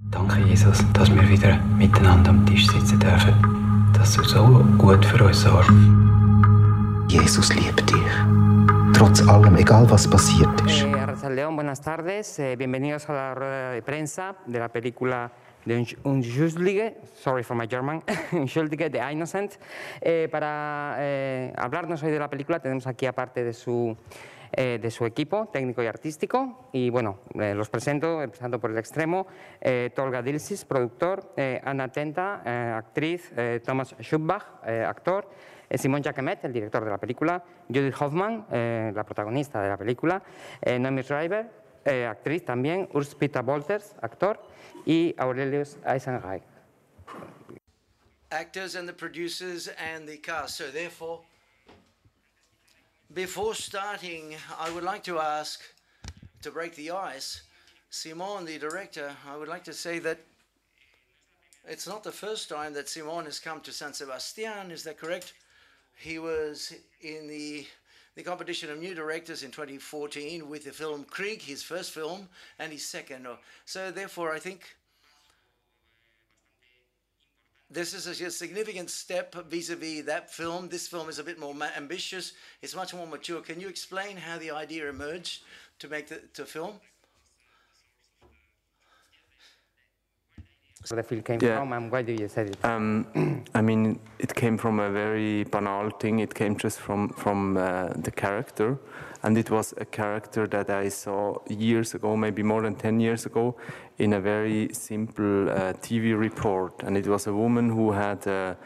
Danke, Jesus, dass wir wieder miteinander am Tisch sitzen dürfen. Dass du so gut für uns sorgst. Jesus liebt dich. Trotz allem, egal was passiert ist. León, buenas tardes. Bienvenidos a la rueda de prensa de la película de Unschuldige, sorry for my German, Unschuldige, The Innocent. Para hablarnos hoy de la película tenemos aquí aparte de su equipo técnico y artístico. Y bueno, los presento, empezando por el extremo. Tolga Dilsis, productor. Anna Tenta, actriz. Thomas Schubbach, actor. Simon Jacquemet, el director de la película. Judith Hoffman, la protagonista de la película. Noemi Schreiber, actriz también. Urs Peter Wolters, actor. Y Aurelius Eisenreich. Actors and the producers and the cast. So therefore, before starting, I would like to ask, to break the ice, Simon, the director, I would like to say that it's not the first time that Simon has come to San Sebastian, is that correct? He was in the competition of new directors in 2014 with the film Krieg, his first film, and his second. So therefore, I think this is a significant step vis-a-vis that film. This film is a bit more ambitious. It's much more mature. Can you explain how the idea emerged to make the film? Where the film came from and why do you say it? I mean, it came from a very banal thing. It came just from the character, and it was a character that I saw years ago, maybe more than 10 years ago, in a very simple TV report. And it was a woman who had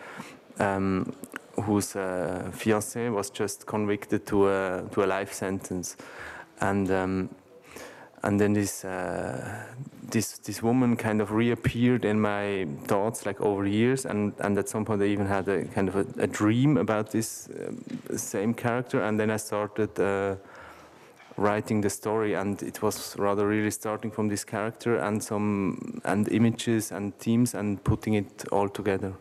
whose fiancé was just convicted to a life sentence, and then this woman kind of reappeared in my thoughts like over years, and at some point I even had a kind of a dream about this same character, and then I started writing the story, and it was rather really starting from this character and images and themes and putting it all together.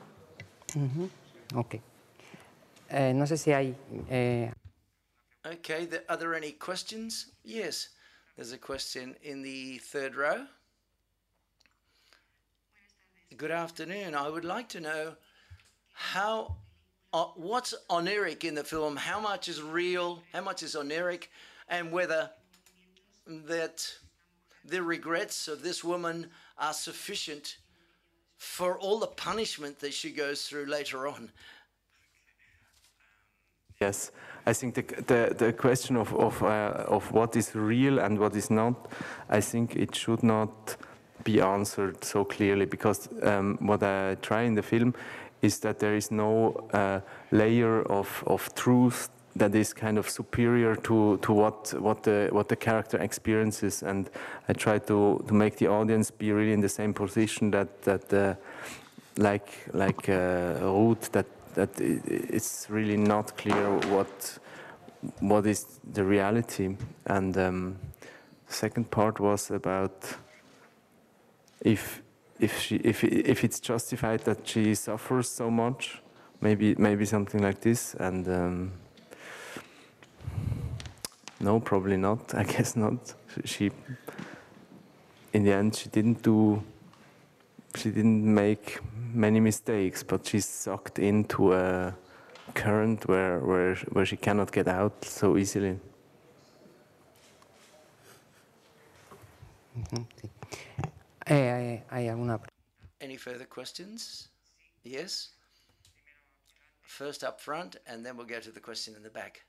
Okay. No sé si hay. Okay. Are there any questions? Yes. There's a question in the third row. Good afternoon. I would like to know what's oniric in the film, how much is real, how much is oniric, and whether that the regrets of this woman are sufficient for all the punishment that she goes through later on. Yes, I think the question of what is real and what is not, I think it should not be answered so clearly, because what I try in the film is that there is no layer of truth that is kind of superior to what the character experiences, and I try to make the audience be really in the same position that like Ruth, that it's really not clear what is the reality. And the second part was about if it's justified that she suffers so much, maybe something like this. And no, probably not. I guess not. She in the end she didn't make many mistakes, but she's sucked into a current where she cannot get out so easily. Any further questions? Yes? First up front, and then we'll go to the question in the back.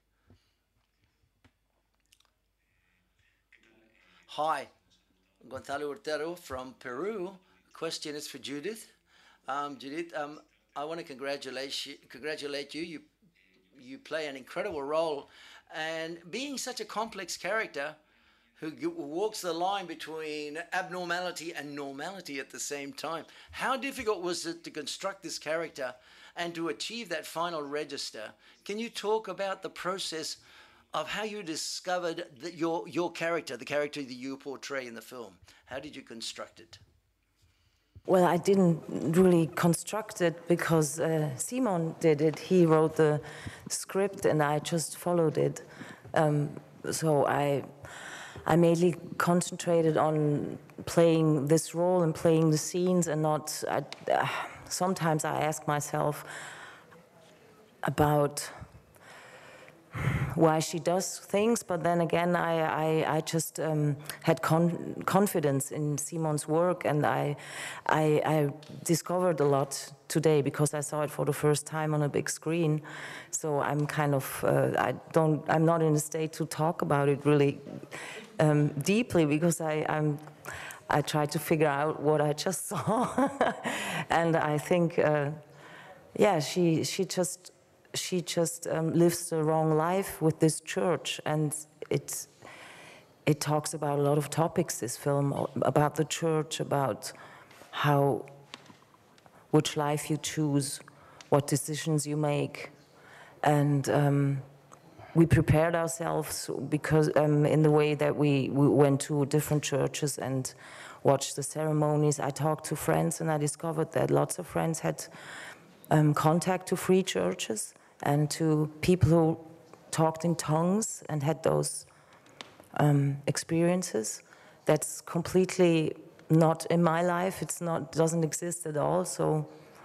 Hi, Gonzalo Hurtado from Peru. Question is for Judith. Judith, I want to congratulate you. You play an incredible role, and being such a complex character who walks the line between abnormality and normality at the same time. How difficult was it to construct this character and to achieve that final register? Can you talk about the process of how you discovered your character, the character that you portray in the film? How did you construct it? Well, I didn't really construct it because Simon did it. He wrote the script and I just followed it. So I I mainly concentrated on playing this role and playing the scenes, and not. Sometimes I ask myself about why she does things, but then again, I just had confidence in Simon's work, and I discovered a lot today because I saw it for the first time on a big screen. So I'm kind of I'm not in a state to talk about it really deeply, because I tried to figure out what I just saw, and I think yeah, she just lives the wrong life with this church, and it talks about a lot of topics, this film, about the church, about which life you choose, what decisions you make, and we prepared ourselves because in the way that we went to different churches and watched the ceremonies. I talked to friends, and I discovered that lots of friends had contact to free churches and to people who talked in tongues and had those experiences. That's completely not in my life. Doesn't exist at all. So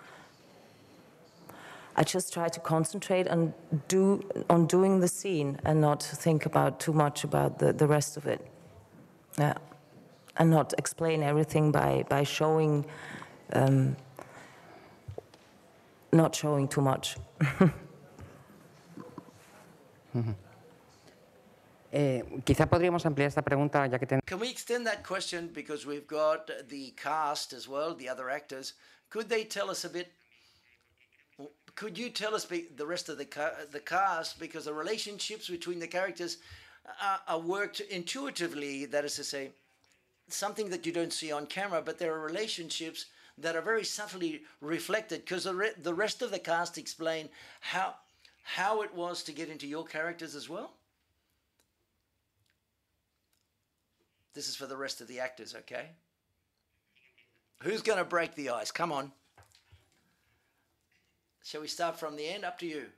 I just try to concentrate on doing the scene and not think too much about the rest of it. Yeah, and not explain everything by showing, not showing too much. Quizá podríamos ampliar esta pregunta, ya que tenemos. Can we extend that question, because we've got the cast as well, the other actors? Could they tell us a bit? Could you tell us the rest of the cast, because the relationships between the characters are worked intuitively, that is to say, something that you don't see on camera, but there are relationships that are very subtly reflected, because the rest of the cast explain how it was to get into your characters as well? This is for the rest of the actors, okay? Who's going to break the ice? Come on. Shall we start from the end? Up to you.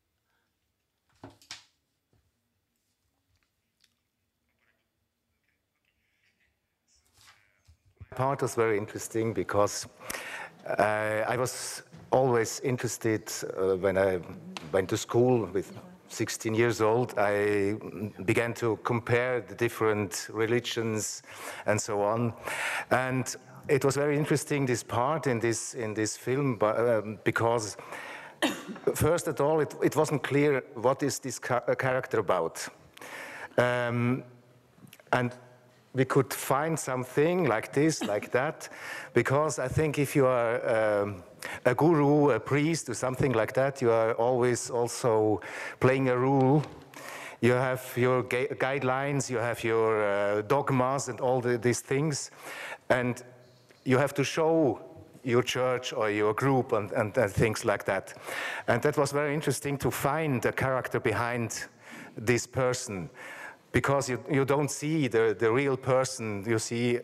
Part was very interesting because I was always interested when I went to school with 16 years old. I began to compare the different religions and so on. And it was very interesting, this part in this film, because first of all, it wasn't clear what is this character about. And we could find something like this, like that, because I think if you are a guru, a priest, or something like that, you are always also playing a role. You have your guidelines, you have your dogmas and all these things, and you have to show your church or your group and things like that. And that was very interesting to find the character behind this person, because you don't see the real person. You see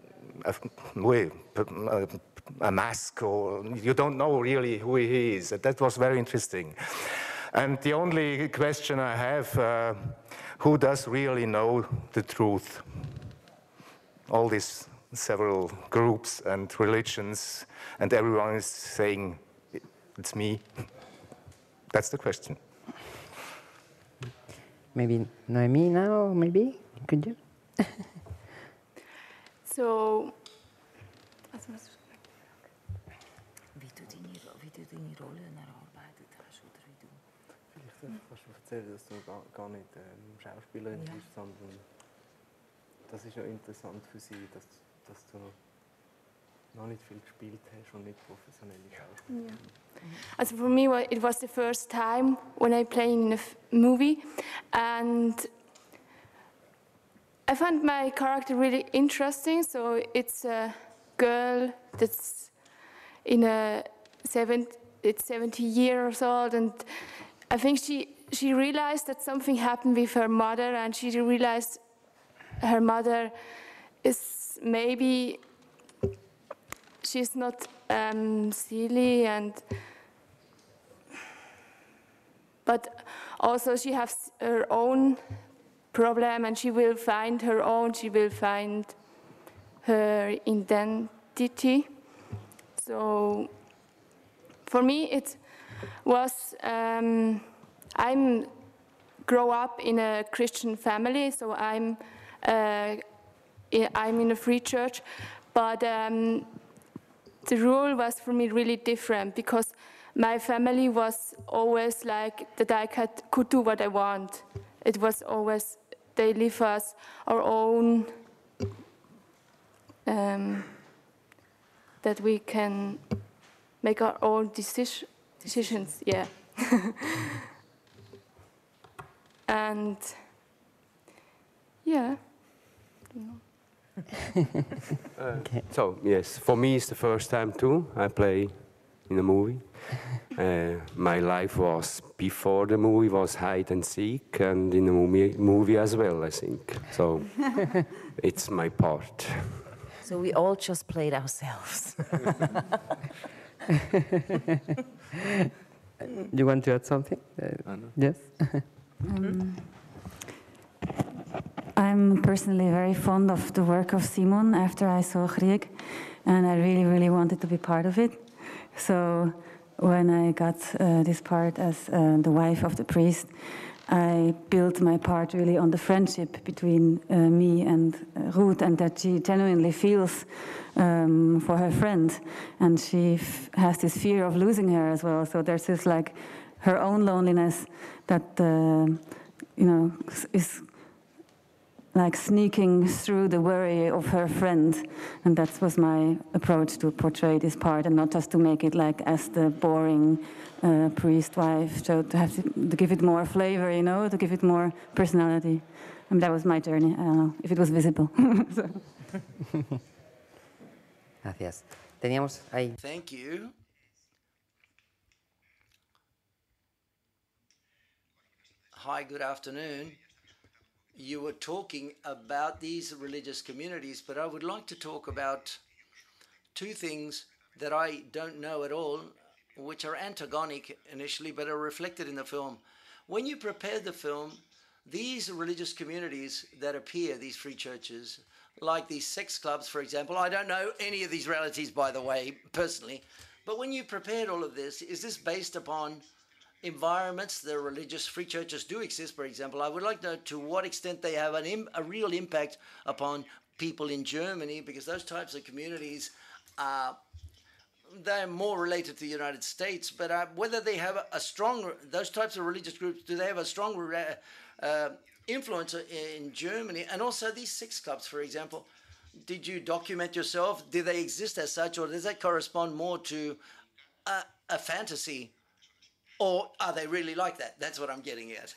a mask, or you don't know really who he is. That was very interesting. And the only question I have, who does really know the truth? All these several groups and religions, and everyone is saying, it's me. That's the question. Maybe Noemi now, maybe? Could you? So, Wie du deine Rolle erarbeitet hast, oder wie du? Vielleicht kannst du erzählen, dass du gar nicht Schauspielerin bist, sondern das ist ja interessant für sie, dass du noch nicht viel gespielt hast und nicht professionelle Schauspielerin. yeah. Also for me, it was the first time when I played in a movie, and I found my character really interesting. So it's a girl that's it's 70 years old, and I think she realized that something happened with her mother, and she realized her mother is maybe she's not silly, but also she has her own problem, and she will find her own, she will find her identity. So for me it was, I'm grow up in a Christian family, so I'm in a free church, but the rule was for me really different, because my family was always like that I could do what I want. It was always, they leave us our own, that we can make our own decisions, yeah. And yeah. So yes, for me it's the first time too. I play in a movie. My life was before the movie was hide and seek, and in the movie as well, I think. So it's my part. So we all just played ourselves. You want to add something? Yes? I'm personally very fond of the work of Simon after I saw Grieg, and I really, really wanted to be part of it. So when I got this part as the wife of the priest, I built my part really on the friendship between me and Ruth, and that she genuinely feels for her friend, and she has this fear of losing her as well. So there's this like her own loneliness that is like sneaking through the worry of her friend, and that was my approach to portray this part, and not just to make it like as the boring priest wife, so to have to give it more flavor, to give it more personality. And that was my journey. I don't know if it was visible. So. Gracias. Teníamos ahí. Thank you. Hi, good afternoon. You were talking about these religious communities, but I would like to talk about two things that I don't know at all, which are antagonic initially, but are reflected in the film. When you prepared the film, these religious communities that appear, these free churches, like these sex clubs, for example, I don't know any of these realities, by the way, personally, but when you prepared all of this, is this based upon environments, the religious free churches do exist, for example? I would like to know to what extent they have a real impact upon people in Germany, because those types of communities they're more related to the United States, but whether they have a strong, those types of religious groups, do they have a strong influence in Germany? And also these sex clubs, for example, did you document yourself? Do they exist as such, or does that correspond more to a fantasy? Or are they really like that? That's what I'm getting at.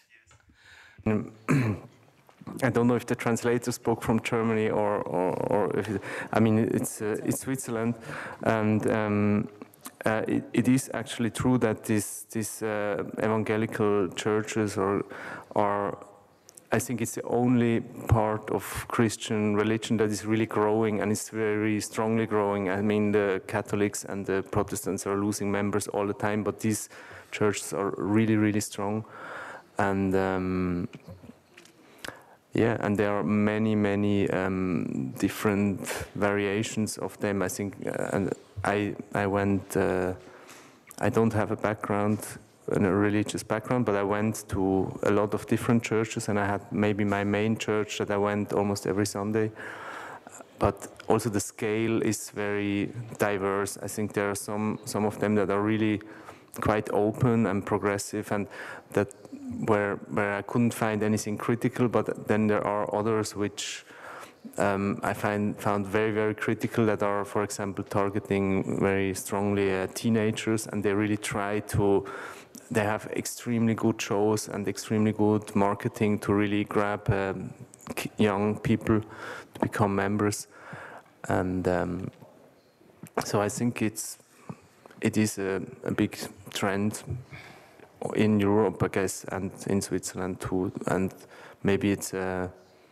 I don't know if the translator spoke from Germany or if it's Switzerland, and it is actually true that these evangelical churches are, I think it's the only part of Christian religion that is really growing, and it's very strongly growing. I mean, the Catholics and the Protestants are losing members all the time, but these churches are really, really strong, and and there are many different variations of them. I think, and I went. I don't have a background, a religious background, but I went to a lot of different churches, and I had maybe my main church that I went almost every Sunday. But also the scale is very diverse. I think there are some of them that are really quite open and progressive, and that where I couldn't find anything critical. But then there are others which I found very, very critical, that are, for example, targeting very strongly teenagers, and they really try to. They have extremely good shows and extremely good marketing to really grab young people to become members, and so I think it is a big trend in Europe, I guess, and in Switzerland too. And maybe it's a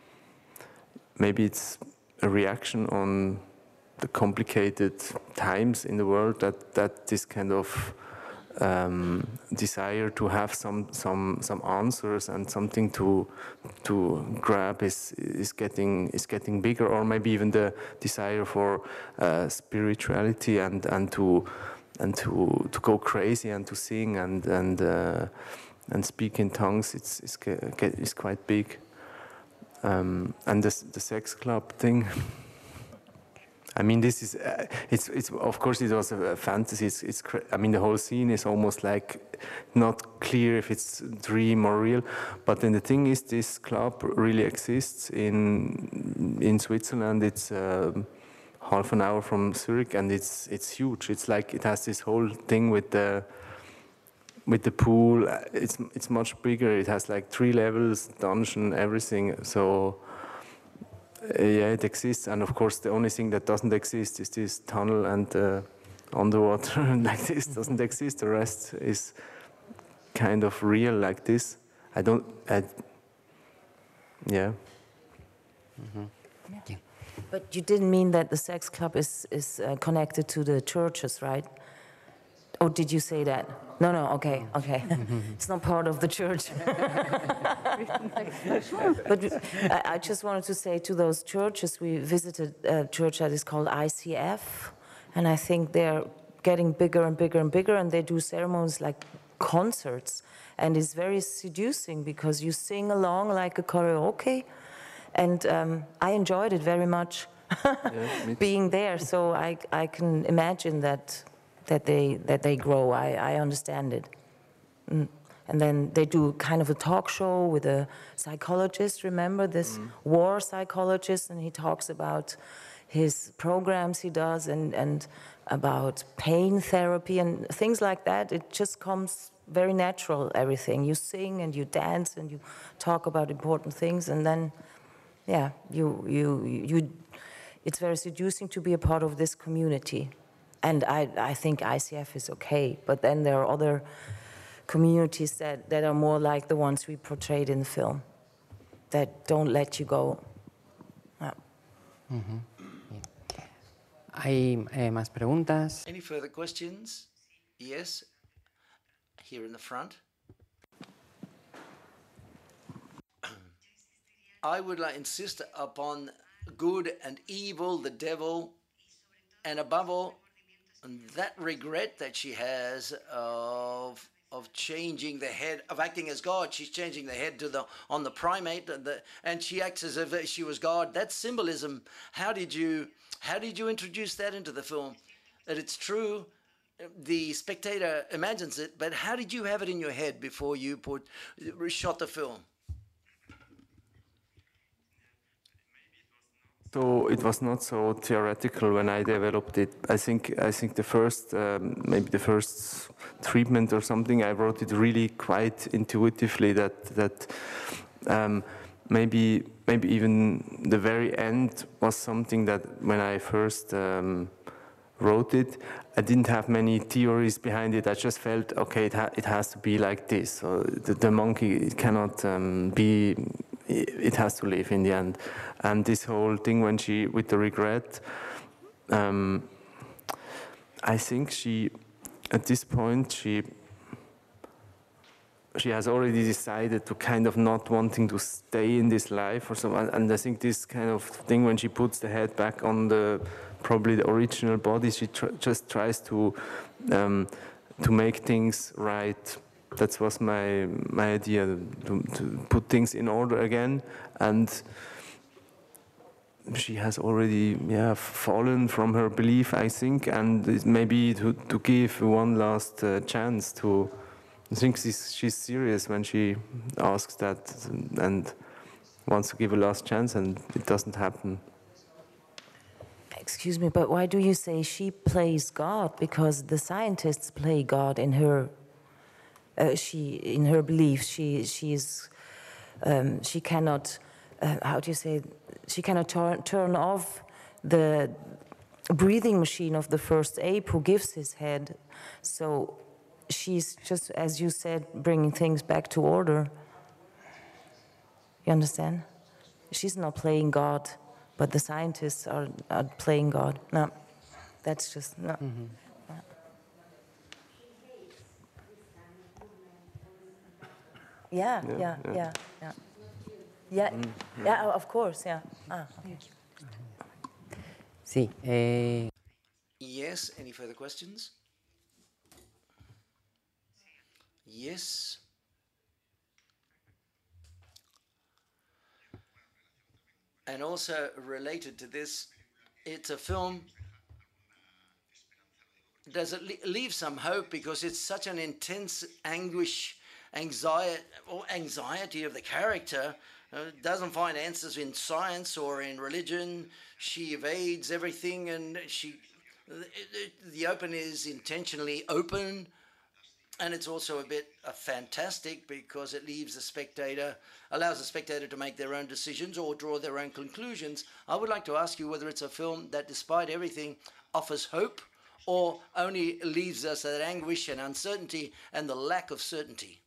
reaction on the complicated times in the world that this kind of desire to have some answers and something to grab is getting bigger, or maybe even the desire for spirituality and to go crazy and to sing and speak in tongues is quite big. And the sex club thing. I mean, this is it's of course it was a fantasy. I mean, the whole scene is almost like not clear if it's dream or real. But then the thing is, this club really exists in Switzerland. It's half an hour from Zurich, and it's huge. It's like it has this whole thing with the pool. It's much bigger. It has like 3 levels, dungeon, everything. So. Yeah, it exists, and of course the only thing that doesn't exist is this tunnel and underwater like this doesn't exist. The rest is kind of real like this. Yeah. Mm-hmm. Yeah. But you didn't mean that the sex club is connected to the churches, right? Or did you say that? No, okay. It's not part of the church. But I just wanted to say, to those churches, we visited a church that is called ICF, and I think they're getting bigger and bigger and bigger, and they do ceremonies like concerts, and it's very seducing because you sing along like a karaoke, and I enjoyed it very much being there, so I can imagine that they grow. I understand it. And then they do kind of a talk show with a psychologist, remember this war psychologist, and he talks about his programs he does and about pain therapy and things like that. It just comes very natural, everything. You sing and you dance and you talk about important things, and then, yeah, it's very seducing to be a part of this community. And I think ICF is okay, but then there are other communities that are more like the ones we portrayed in the film, that don't let you go. Mm-hmm. ¿Hay más preguntas? Any further questions? Yes, here in the front. I would insist upon good and evil, the devil, and above all, that regret that she has of changing the head, of acting as God. She's changing the head on the primate, and she acts as if she was God. That symbolism. How did you introduce that into the film? That it's true, the spectator imagines it, but how did you have it in your head before you shot the film? So it was not so theoretical when I developed it. I think the first maybe the first treatment or something, I wrote it really quite intuitively. That maybe even the very end was something that when I first wrote it, I didn't have many theories behind it. I just felt, okay, it has to be like this. So the monkey, it cannot be. It has to live in the end. And this whole thing when she, with the regret, I think she, at this point, she has already decided to kind of not wanting to stay in this life or so. And I think this kind of thing when she puts the head back on probably the original body, she just tries to make things right. That was my idea, to put things in order again, and she has already fallen from her belief, I think, and maybe to give one last chance to. I think she's serious when she asks that and wants to give a last chance, and it doesn't happen. Excuse me, but why do you say she plays God? Because the scientists play God in her. In her beliefs, she cannot. How do you say? She cannot turn off the breathing machine of the first ape who gives his head. So she's just, as you said, bringing things back to order. You understand? She's not playing God, but the scientists are playing God. No, that's just no. Mm-hmm. Yeah, yeah, of course, yeah. Okay. Sí. Yes, any further questions? Yes. And also related to this, it's a film. Does it leave some hope, because it's such an intense anguish, anxiety of the character? Doesn't find answers in science or in religion. She evades everything, and the open is intentionally open. And it's also a bit fantastic because it leaves the spectator, allows the spectator to make their own decisions or draw their own conclusions. I would like to ask you whether it's a film that, despite everything, offers hope, or only leaves us at anguish and uncertainty and the lack of certainty.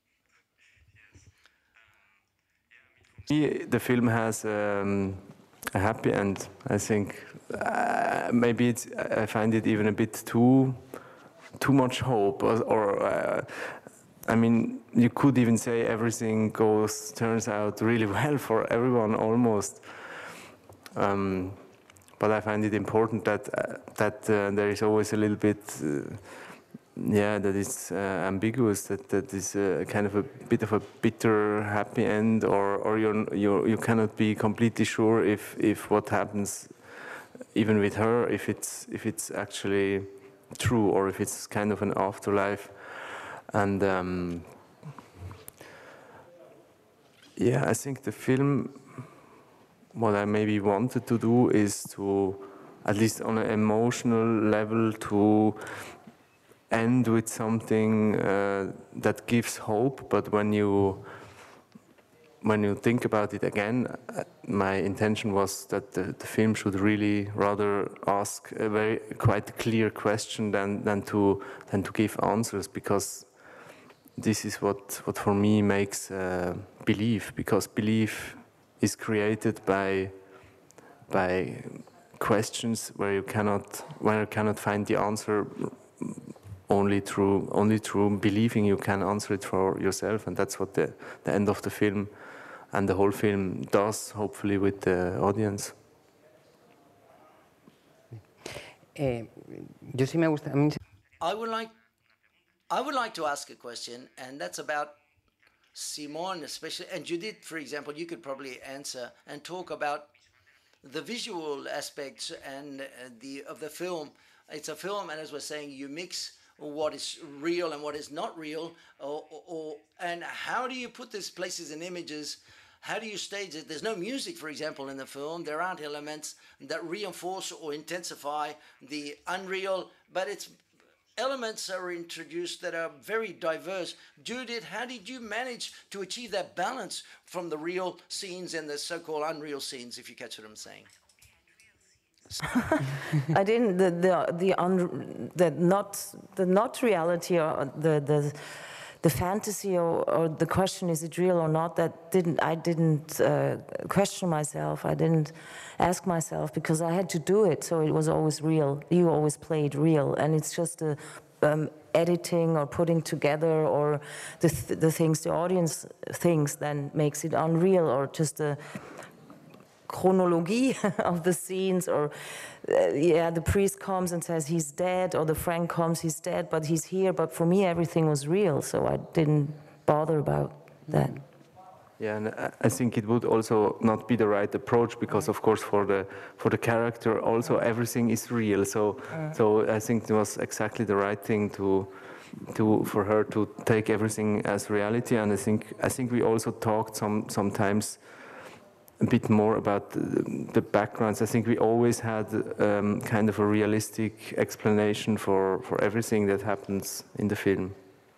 The film has a happy end. I think maybe I find it even a bit too much hope, or I mean, you could even say everything turns out really well for everyone almost. But I find it important that there is always a little bit, that is ambiguous. That is kind of a bit of a bitter happy end, or you cannot be completely sure if what happens, even with her, if it's actually true, or if it's kind of an afterlife. And I think the film, what I maybe wanted to do is to, at least on an emotional level, to end with something that gives hope. But when you think about it again, my intention was that the film should really rather ask a quite clear question than to give answers, because this is what for me makes belief, because belief is created by questions where you cannot find the answer. Only through believing you can answer it for yourself, and that's what the end of the film and the whole film does, hopefully, with the audience. Yo sí me gusta. I would like to ask a question, and that's about Simone, especially, and Judith, for example. You could probably answer and talk about the visual aspects and of the film. It's a film, and as we're saying, you mix what is real and what is not real, and how do you put these places in images? How do you stage it? There's no music, for example, in the film. There aren't elements that reinforce or intensify the unreal, but elements are introduced that are very diverse. Judith, how did you manage to achieve that balance from the real scenes and the so-called unreal scenes, if you catch what I'm saying? I didn't the not reality, or the fantasy, or the question, is it real or not, I didn't question myself. I didn't ask myself, because I had to do it, so it was always real. You always played real, and it's just editing or putting together, or the things the audience thinks then makes it unreal, or just a chronology of the scenes, or the priest comes and says he's dead, or the Frank comes, he's dead, but he's here. But for me, everything was real, so I didn't bother about that. Yeah, and I think it would also not be the right approach, because, of course, for the character also everything is real. So I think it was exactly the right thing for her to take everything as reality. And I think we also talked sometimes a bit more about the backgrounds. I think we always had kind of a realistic explanation for everything that happens in the film.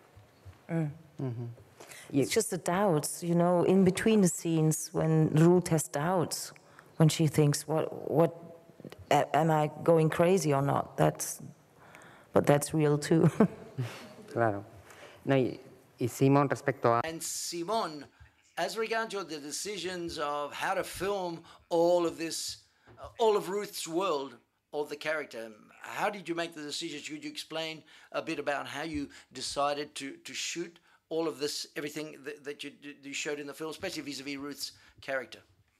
It's just the doubts, in between the scenes, when Ruth has doubts, when she thinks, what am I going crazy or not? But that's real too. Claro. No, y Simón, respecto a... And Simón, as regards the decisions of how to film all of this, all of Ruth's world, of the character, how did you make the decisions? Could you explain a bit about how you decided to shoot all of this, everything that you showed in the film, especially vis-a-vis Ruth's character?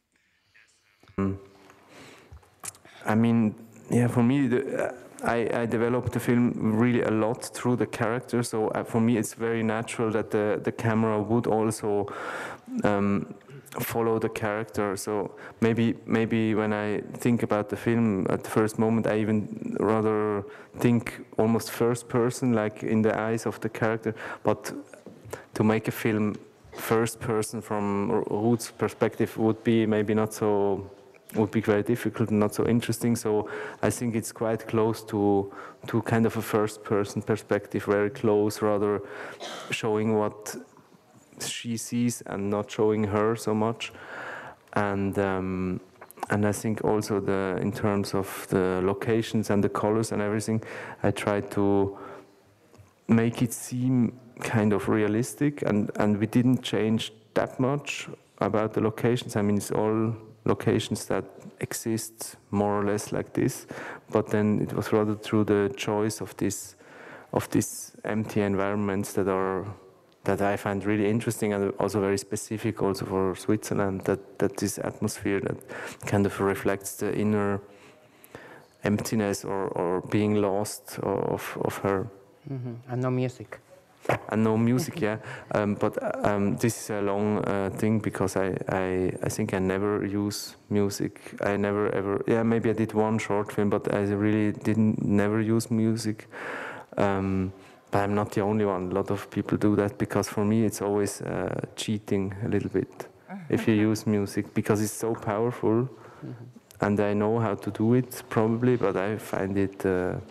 I mean, yeah, for me, I developed the film really a lot through the character. So for me, it's very natural that the camera would also follow the character. So maybe when I think about the film at the first moment, I even rather think almost first person, like in the eyes of the character. But to make a film first person from Ruth's perspective would be maybe not so, would be very difficult and not so interesting. So I think it's quite close to kind of a first person perspective, very close, rather showing what she sees and not showing her so much. And I think also in terms of the locations and the colors and everything, I tried to make it seem kind of realistic, and we didn't change that much about the locations. I mean, it's all locations that exist more or less like this, but then it was rather through the choice of these empty environments that I find really interesting and also very specific also for Switzerland, that this atmosphere that kind of reflects the inner emptiness or being lost of her. Mm-hmm. And no music. And no music, yeah. But this is a long thing because I think I never use music. I never ever, yeah, maybe I did one short film, but I really never use music. But I'm not the only one. A lot of people do that because for me it's always cheating a little bit if you use music because it's so powerful, and I know how to do it probably, but I find it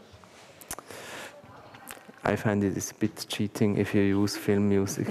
is a bit cheating if you use film music.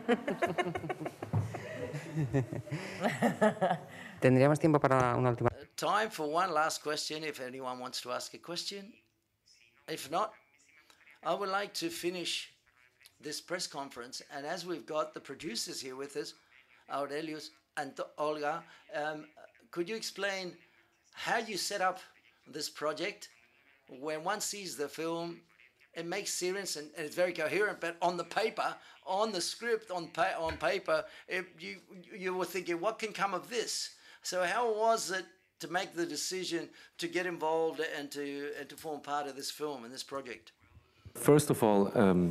Tendríamos tiempo para una última. Time for one last question if anyone wants to ask a question. If not, I would like to finish this press conference, and as we've got the producers here with us, Aurelius and Olga, could you explain how you set up this project? When one sees the film, it makes sense and it's very coherent, but on the paper, on the script, on paper, you were thinking, what can come of this? So how was it to make the decision to get involved and to form part of this film and this project? First of all,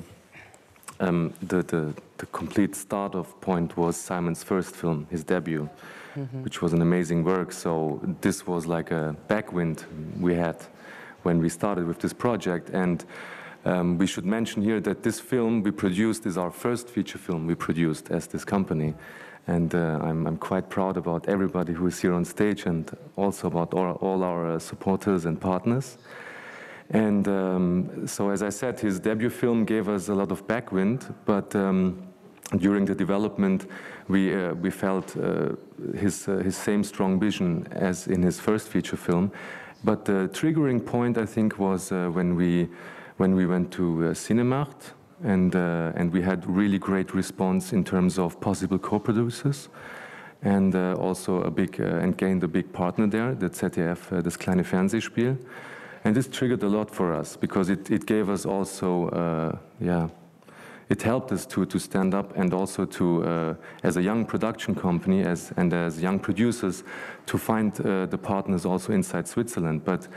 the complete start-off point was Simon's first film, his debut, which was an amazing work. So this was like a backwind we had when we started with this project. And we should mention here that this film we produced is our first feature film we produced as this company. And I'm quite proud about everybody who is here on stage and also about all our supporters and partners. And so, as I said, his debut film gave us a lot of backwind, but during the development, we felt his same strong vision as in his first feature film. But the triggering point, I think, was when we went to Cinemarkt, and we had really great response in terms of possible co-producers, and also and gained a big partner there, the ZDF, das kleine Fernsehspiel. And this triggered a lot for us because it gave us also, it helped us to stand up and also to, as a young production company and as young producers, to find the partners also inside Switzerland. But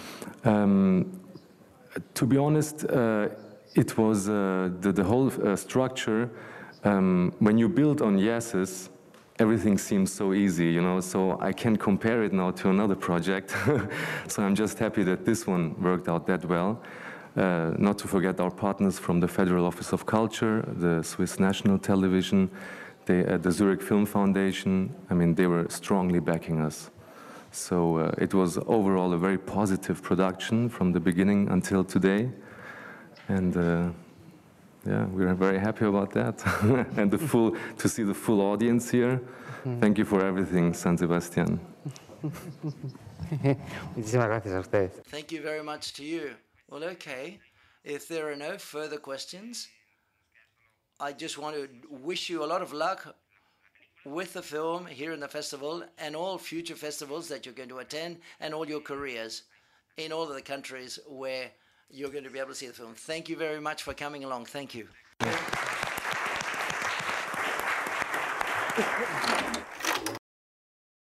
to be honest, it was the whole structure, when you build on yeses, everything seems so easy, you know, so I can compare it now to another project. So I'm just happy that this one worked out that well. Not to forget our partners from the Federal Office of Culture, the Swiss National Television, the Zurich Film Foundation. I mean, they were strongly backing us. So it was overall a very positive production from the beginning until today. And yeah, we're very happy about that. And to see the full audience here. Thank you for everything, San Sebastian. Muchísimas gracias a ustedes. Thank you very much to you. Well, okay. If there are no further questions, I just want to wish you a lot of luck with the film here in the festival and all future festivals that you're going to attend and all your careers in all of the countries where you're going to be able to see the film. Thank you very much for coming along. Thank you. Thank you.